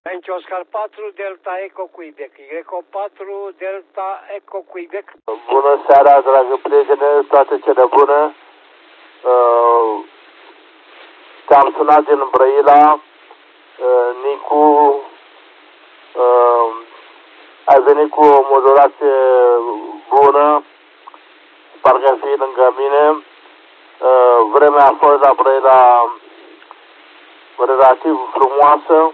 Yankee Oscar 4, Delta Eco Quebec. Eco 4, Delta Eco Quebec. Bună seara, dragă prietene, toate cele bune. Te-am sunat din Brăila, Nicu, ai venit cu o modulație bună, parcă fi lângă mine. Vremea a fost la Brăila relativ frumoasă,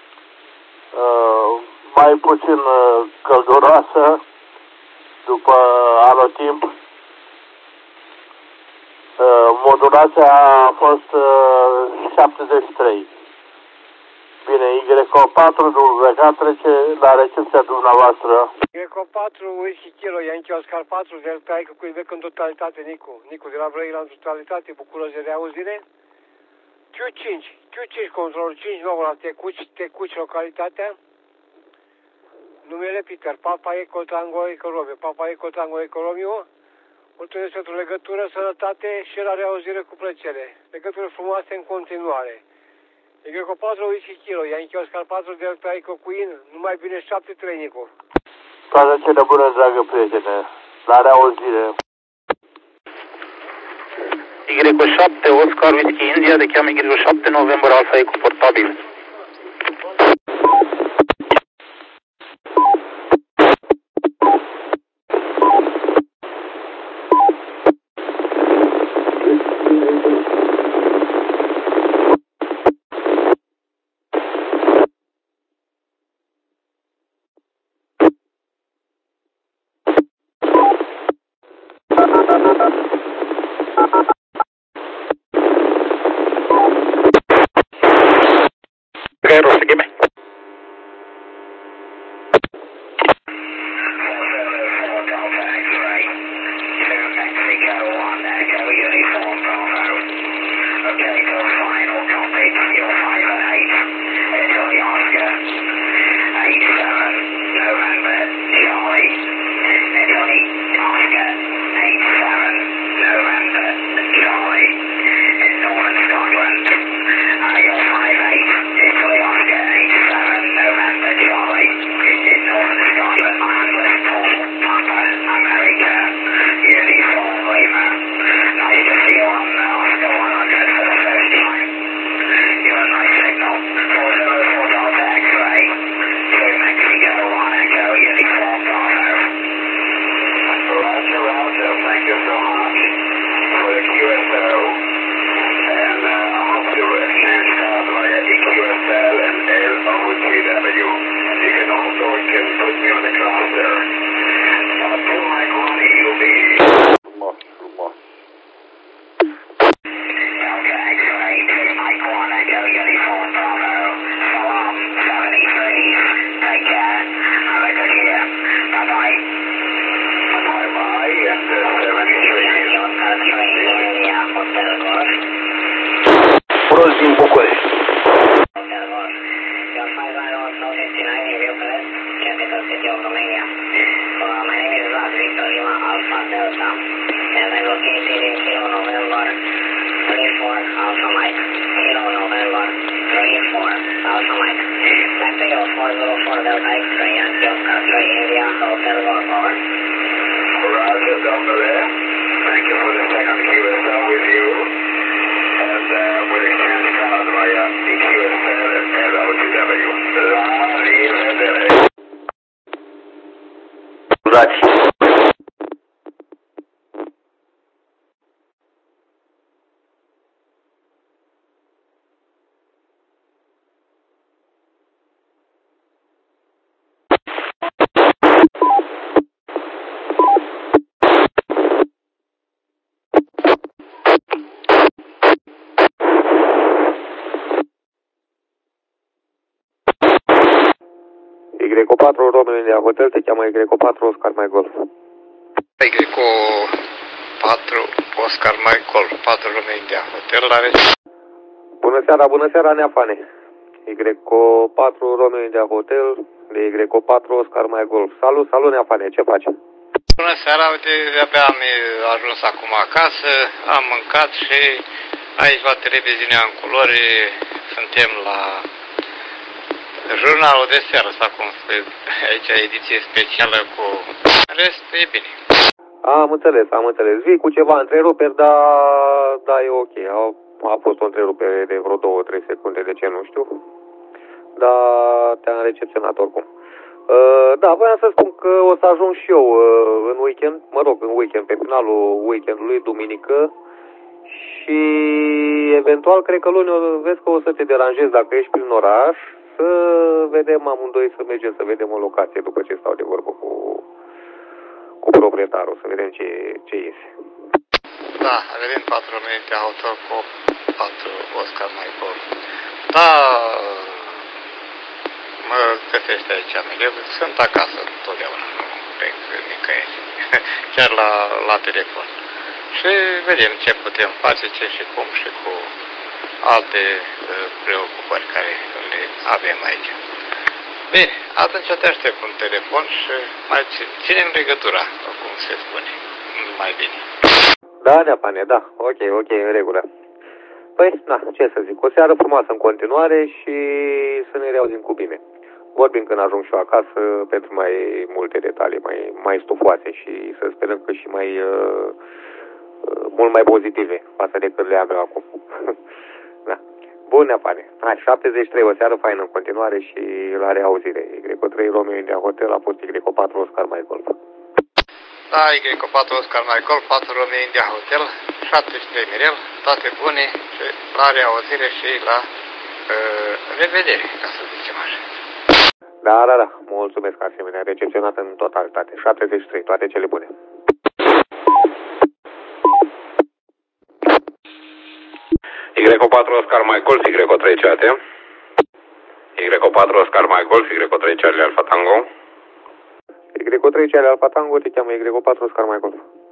mai puțin călduroasă după anotimp. Modulația a fost 73. Bine, YO4 WK trece la recepția dumneavoastră. YO4, Whisky Kilo, Yankee Oscar 4, Delta Eco Quebec în totalitate, Nicu. Nicu de la Brăila în totalitate, bucuros de reauzire. Q5 control 5 nou la Tecuci localitatea. Numele Peter, Papa Eco Tango Eco Romeo, Papa Eco Tango Eco Romeo. Mulțumesc pentru legătură, sănătate și la reauzire cu plăcere. Legătură frumoase în continuare. YO4 Whisky Kilo, Yankee Oscar 4, Delta Eco Queen, numai bine 7-3, Nicu. Toate cele bune, dragă prietene. La reauzire. Y7 Oscar Whisky India, te cheamă Y7 November Alpha Eco portabil. Y4 Romeo India Hotel, te cheamă Y4 Oscar Mike Golf. Y4 Oscar Mike Golf, 4 Romeo India Hotel, la Bună seara, Neafane. Y4 Romeo India Hotel, de Y4 Oscar Mike Golf. Salut, Neafane, ce faci? Bună seara, uite, de-abia am ajuns acum acasă, am mâncat și aici la televiziunea în culori suntem la jurnalul de seară, sau cum spune aici, ediție specială cu... În rest, e bine. Am înțeles. Vii cu ceva întreruperi, dar e ok. A fost o întrerupere de vreo 2-3 secunde, de ce nu știu. Dar te-am recepționat oricum. Da, voiam să spun că o să ajung și eu în weekend, pe finalul weekendului, duminică. Și eventual, cred că luni vezi că o să te deranjezi dacă ești prin oraș, să vedem amândoi, să mergem să vedem o locație după ce stau de vorbă cu proprietarul, să vedem ce iese. Da, vedem 4 minute auto cu 4 Oscar Michael. Da, mă găsește aici, eu sunt acasă totdeauna, nu plec nicăieri, chiar la telefon. Și vedem ce putem face, ce și cum și cu alte preocupări care le avem aici. Bine, atunci te aștept un telefon și mai ținem legătura, cum se spune, mai bine. Da, Neapane, da, ok, în regulă. Păi, na, ce să zic, o seară frumoasă în continuare și să ne reauzim cu bine. Vorbim când ajung și eu acasă pentru mai multe detalii, mai stufoase și să sperăm că și mult mai pozitive față de cât le am eu acum. Da. Bun, Neapane. Hai, 73, o seară faină în continuare și la reauzire. Y3 Romeo India Hotel a fost Y4 Oscar Michael. Da, Y4 Oscar Michael, 4 Romeo India Hotel, 73 Mirel, toate bune și la reauzire și la revedere, ca să zicem așa. Da, mulțumesc asemenea, recepționat în totalitate. 73, toate cele bune. Y4 Oscar Michael, Y3 Ceate. Y4 Oscar Michael, Y3 Charlie Alpha Tango. Y3 Charlie Alpha Tango, te cheamă Y4 Oscar Michael.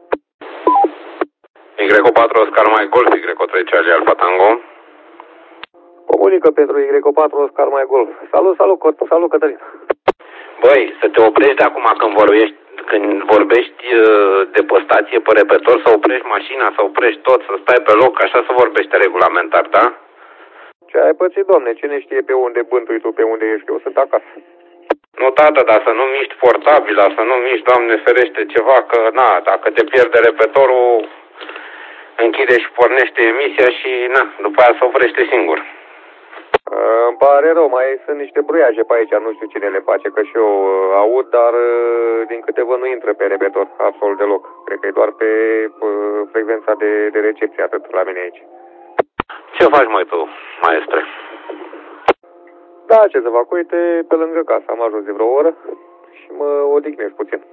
Y4 Oscar Michael, Y3 Charlie Alpha Tango. Comunică pentru Y4 Oscar Michael. Salut Cătălin. Băi, să te oprești de acum când vorbești de pe stație, pe repetor, să oprești mașina, să oprești tot, să stai pe loc, așa să vorbește regulamentar, da? Ce ai pățit, domne? Cine știe pe unde bântui tu, pe unde ești? Eu sunt acasă. Nu, tată, dar să nu miști portabila, să nu miști, Doamne ferește, ceva, că, na, dacă te pierde repetorul, închide și pornește emisia și, na, după aia se oprește singur. Îmi pare rău, mai sunt niște bruiaje pe aici, nu știu cine le face, că și eu aud, dar din câte văd nu intră pe repetor, absolut deloc. Cred că e doar pe frecvența de recepție, atât la mine aici. Ce faci, măi, tu, maestre? Da, ce să fac, uite, pe lângă casă, am ajuns de vreo oră și mă odihnesc puțin.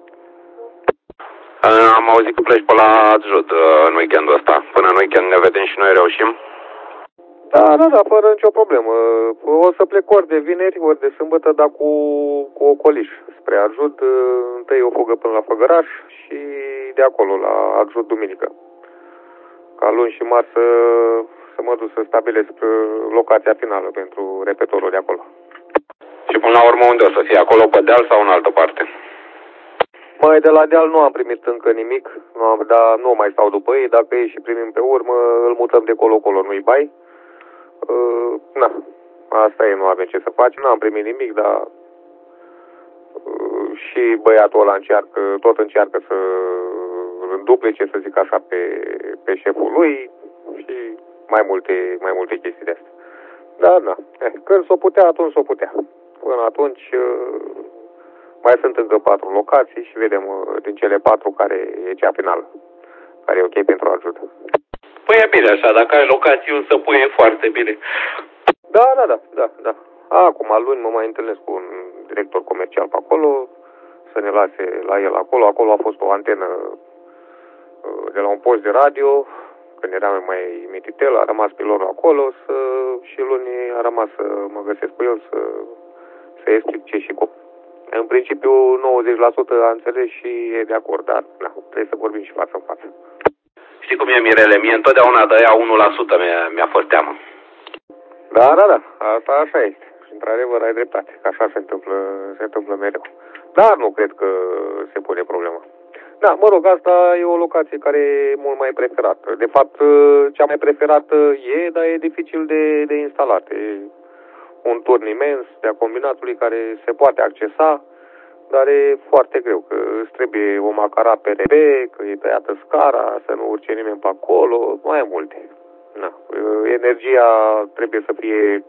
Am auzit că pleci pe la Adjud în weekendul ăsta. Până în weekend ne vedem și noi reușim? Da, fără nicio problemă. O să plec ori de vineri, ori de sâmbătă, dar cu ocoliș spre Adjud. Întâi o fugă până la Făgăraș și de acolo la Adjud duminică. Ca luni și marți să mă duc să stabilesc locația finală pentru repetorul de acolo. Și până la urmă unde o să fie? Acolo pe deal sau în altă parte? Mai de la deal nu am primit încă nimic, dar nu mai stau după ei. Dacă ei și primim pe urmă, îl mutăm de colo-colo, nu-i bai. Asta e, nu avem ce să facem, n-am primit nimic, dar și băiatul ăla tot încearcă să duplece, să zic așa, pe șeful lui și mai multe chestii de astea. Dar, când s-o putea, atunci s-o putea. Până atunci mai sunt încă 4 locații și vedem din cele 4 care e cea finală, care e ok pentru ajută. Păi e bine așa, dacă ai locații să pui, e foarte bine. Da. Acum, luni mă mai întâlnesc cu un director comercial pe acolo, să ne lase la el acolo. Acolo a fost o antenă de la un post de radio, când eram mai mititel, a rămas pilonul acolo și luni a rămas să mă găsesc cu el să explic ce și cum. În principiu, 90% a înțeles și e de acord, dar trebuie să vorbim și față în față. Știi cum e, Mirele? Mie întotdeauna de aia 1% mi-a fost teamă. Da. Asta așa este. Și într-adevăr ai dreptate, că așa se întâmplă mereu. Dar nu cred că se pune problema. Da, mă rog, asta e o locație care e mult mai preferată. De fapt, cea mai preferată dar e dificil de instalat. E un turn imens de-a combinatului care se poate accesa, dar e foarte greu, că îți trebuie o macara PRB, că e tăiată scara, să nu urce nimeni pe acolo, mai multe. Na. Energia trebuie să fie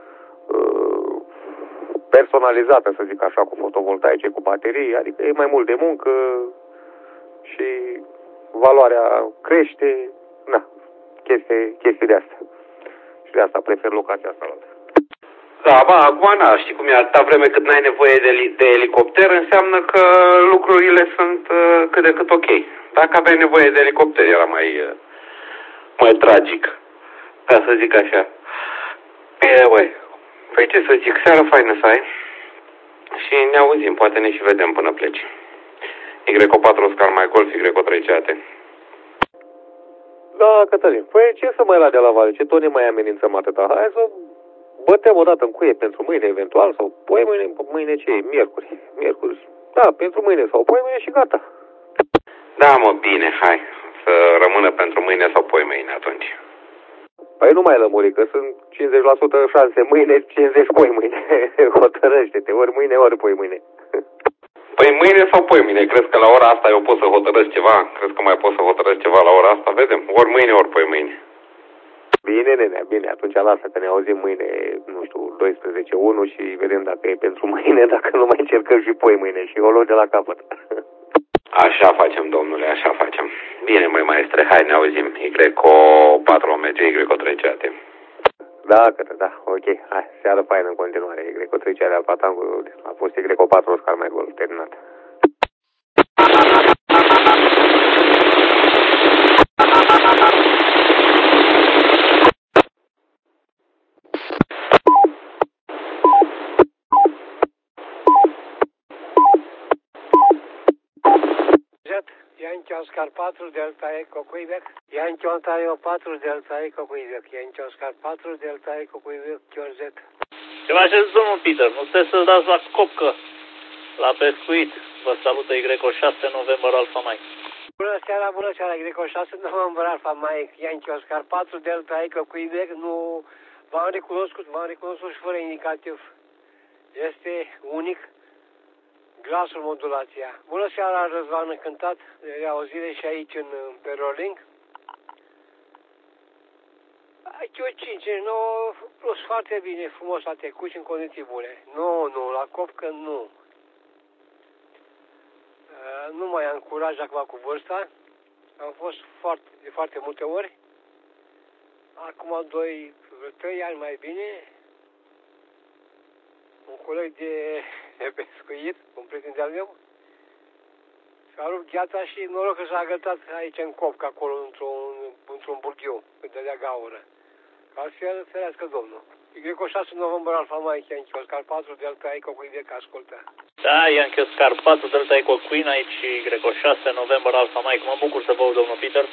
personalizată, să zic așa, cu fotovoltaice, cu baterii, adică e mai mult de muncă și valoarea crește, na, chestii de astea. Și de asta prefer locația asta la altă. Da, bă, acum, na, știi cum e, atâta vreme cât n-ai nevoie de elicopter, înseamnă că lucrurile sunt cât de cât ok. Dacă aveai nevoie de elicopter, era mai tragic, ca să zic așa. Bine, băi, păi ce să zic, seară faină să ai și ne auzim, poate ne și vedem până pleci. Y4 Oscar mai Golf, Y3 CAT. Da, Cătălin, păi ce să mai la de la Vale, ce tot ne mai amenințăm atâta? Hai să bătem o dată în cuie pentru mâine eventual sau poi mâine ce e? Miercuri. Da, pentru mâine sau poi mâine și gata. Da, mă, bine, hai. Să rămână pentru mâine sau poi mâine atunci. Păi nu mai lămuri, că sunt 50% șanse mâine, 50 poi mâine. Hotărăște-te, ori mâine, ori poi mâine. Păi mâine sau poi mâine? Crezi că la ora asta eu pot să hotărăsc ceva? Crezi că mai pot să hotărăsc ceva la ora asta? Vedem. Ori mâine, ori poi mâine. Bine, nene, bine. Atunci lasă că ne auzim mâine, nu știu, 12-1 și vedem dacă e pentru mâine, dacă nu mai încercăm și poi mâine și o luăm de la capăt. Așa facem, domnule, așa facem. Bine, măi, maestre, hai, ne auzim. Y4 OMG, Y3 CAT. Da, ok. Hai, seară faină în continuare. Y3 CAT al Patangu a fost Y4 Oscar mai Golf, terminat. Yankee Oscar 4 Delta Echo Quebec, Yankee Ontario 4 Delta Echo Quebec, Yankee Oscar 4 Delta Echo Quebec, QRZ. Ce faceți, domnul Peter? Nu puteți să dați la copcă, la pescuit. Vă salută Y6 November Alpha Mike. Bună seara, Y6 November Alpha Mike, Yankee Oscar 4 Delta Echo Quebec. Nu m-am recunoscut și fără indicativ. Este unic. Glasul modulația. Bună seara, Răzvan încântat de reauzire și aici pe Rolling. Aici o 5, 9 plus foarte bine, frumos la tecut și în condiții bune. Nu, la copcă nu. Nu mai am curaj acum cu vârsta. Am fost de foarte multe ori. Acum 3 ani mai bine. Un coleg de pescuit, un prieten de-al meu, s-a rupt gheața și noroc că s-a agătat aici în copcă, acolo, într-un burghiu, când dădea gaură. Altfel, ferească Domnul. Y6 November Alpha Mike, Yankee Oscar 4 Delta Echo Quebec, ascultă. Da, Yankee Oscar 4 Delta Echo Queen, aici Y6 November Alpha Mike. Mă bucur să vă aud, domnul Peter.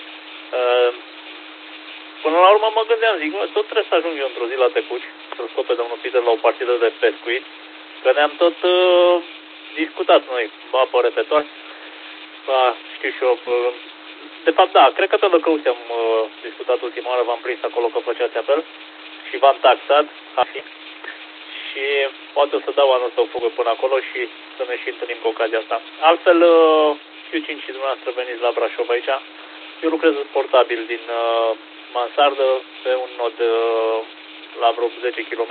Până la urmă mă gândeam, zic, tot trebuie să ajung eu într-o zi la Tecuci, să-l scot pe domnul Peter la o partidă de pescuit, că ne-am tot discutat noi, ba pe repetor, ba, știu și eu, de fapt da, cred că pe Lăcăuți am discutat ultima oară, v-am prins acolo că făceați apel și v-am taxat, și poate o să dau anul să o fugă până acolo și să ne și întâlnim cu ocazia asta. Altfel, Q5 și dumneavoastră veniți la Brașov aici, eu lucrez portabil din mansardă pe un nod la vreo 10 km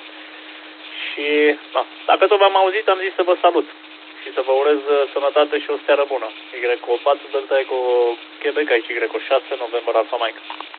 și dacă tot v-am auzit, am zis să vă salut și să vă urez sănătate și o seară bună. Y4 Delta Echo Quebec, aici Y6 November Alpha Mike.